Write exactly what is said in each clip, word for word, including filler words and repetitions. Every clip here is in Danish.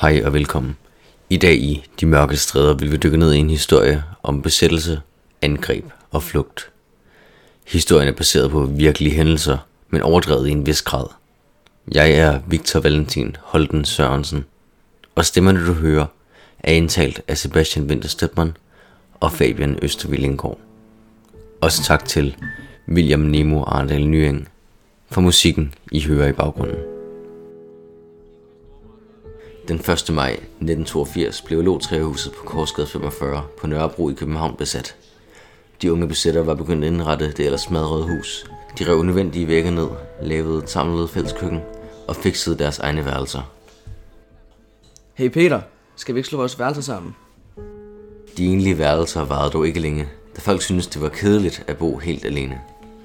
Hej og velkommen. I dag i De Mørke Stræder vil vi dykke ned i en historie om besættelse, angreb og flugt. Historien er baseret på virkelige hændelser, men overdrevet i en vis grad. Jeg er Victor Valentin Holden Sørensen, og stemmerne du hører er indtalt af Sebastian Winther Stedman og Fabian Østervillinggaard. Også tak til William Nemo Arndal Nyeng for musikken I hører i baggrunden. Den første maj nitten toogfirs blev Allotræerhuset på Korsgade femogfyrre på Nørrebro i København besat. De unge besættere var begyndt at indrette det ellers smadrede hus. De rev nødvendige vægge ned, lavede et samlet fælleskøkken og fiksede deres egne værelser. Hey Peter, skal vi ikke slå vores værelser sammen? De egentlige værelser varede dog ikke længe, da folk syntes det var kedeligt at bo helt alene.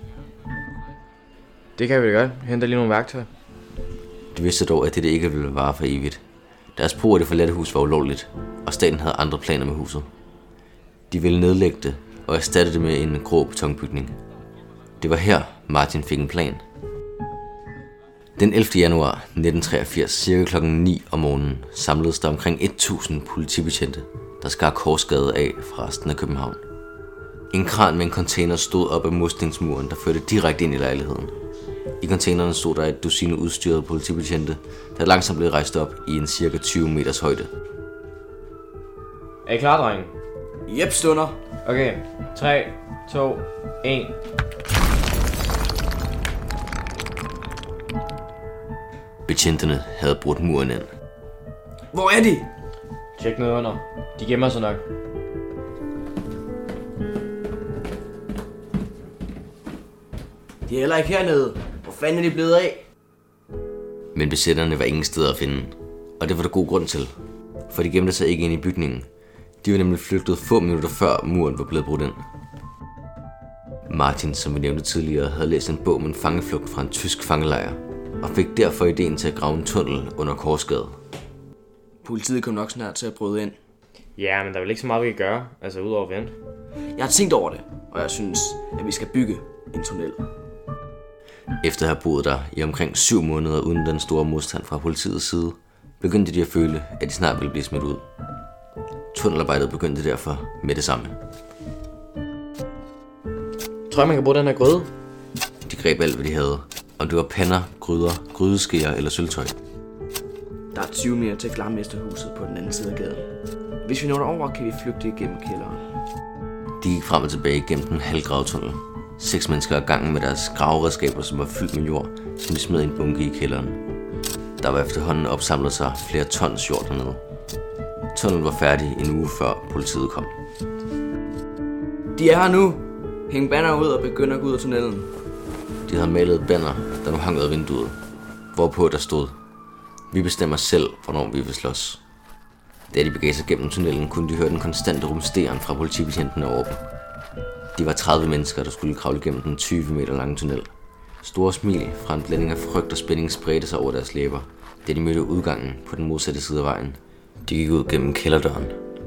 Det kan vi da godt. Henter lige nogle værktøjer. De vidste dog, at det ikke ville vare for evigt. Deres brug af det forladte hus var ulovligt, og staten havde andre planer med huset. De ville nedlægge det og erstatte det med en grå betonbygning. Det var her, Martin fik en plan. Den ellevte januar nitten treogfirs, cirka klokken ni om morgenen, samledes der omkring tusind politibetjente, der skar Korsgade af fra resten af København. En kran med en container stod op ad murstensmuren, der førte direkte ind i lejligheden. I containeren stod der et dusin udstyrede politibetjente, der langsomt blev rejst op i en cirka tyve meters højde. Er I klar, drenge? Jep, stunder. Okay, tre, to, et. Betjentene havde brudt muren ind. Hvor er de? Tjek ned under. De gemmer sig nok. De er heller ikke hernede. Hvor fanden er de blevet af? Men besætterne var ingen steder at finde, og det var der god grund til, for de gemte sig ikke ind i bygningen. De var nemlig flygtet få minutter før muren var blevet brudt ind. Martin, som vi nævnte tidligere, havde læst en bog med en fangeflugt fra en tysk fangelejr, og fik derfor ideen til at grave en tunnel under Korsgade. Politiet kom nok snart til at bryde ind. Ja, men der er vel ikke så meget, vi kan gøre, altså udover at vente. Jeg har tænkt over det, og jeg synes, at vi skal bygge en tunnel. Efter at have boet der i omkring syv måneder uden den store modstand fra politiets side, begyndte de at føle, at de snart ville blive smidt ud. Tunnelarbejdet begyndte derfor med det samme. Tror jeg, man kan bruge den her gryde? De greb alt, hvad de havde, om det var pander, gryder, grydeskeer eller sølvtøj. Der er tyve meter til Glarmesterhuset på den anden side af gaden. Hvis vi når derover, kan vi flygte igennem kælderen. De gik frem og tilbage gennem den halvgravede tunnel. Seks mennesker ad gangen med deres graveredskaber, som var fyldt med jord, som de smed i en bunke i kælderen. Der var efterhånden opsamlet sig flere tons jord dernede. Tunnelen var færdig en uge før politiet kom. De er her nu. Hæng banner ud og begynder at gå ud af tunnelen. De havde malet banner, der nu hang ud af vinduet, hvorpå der stod: "Vi bestemmer selv, hvornår vi vil slås." Da de begav sig gennem tunnelen, kunne de høre den konstante rumsteren fra politibetjentene over dem. De var tredive mennesker, der skulle kravle gennem den tyve meter lange tunnel. Store smil fra en blanding af frygt og spænding spredte sig over deres læber, da de mødte udgangen på den modsatte side af vejen. De gik ud gennem kælderdøren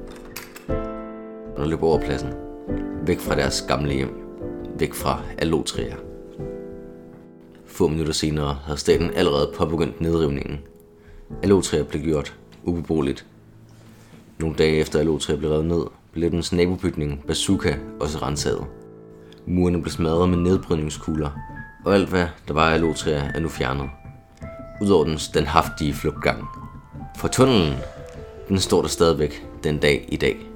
og løb over pladsen, væk fra deres gamle hjem, væk fra Allotræer. Få minutter senere havde staten allerede påbegyndt nedrivningen. Allotræer blev gjort ubeboeligt. Nogle dage efter Allotræer blev revet ned, blev dens nabobygning Bazooka også rensaget. Murene blev smadret med nedbrydningskugler, og alt hvad der var af Allotræer er nu fjernet. Udover den standhaftige flugtgang. For tunnelen, den står der stadigvæk den dag i dag.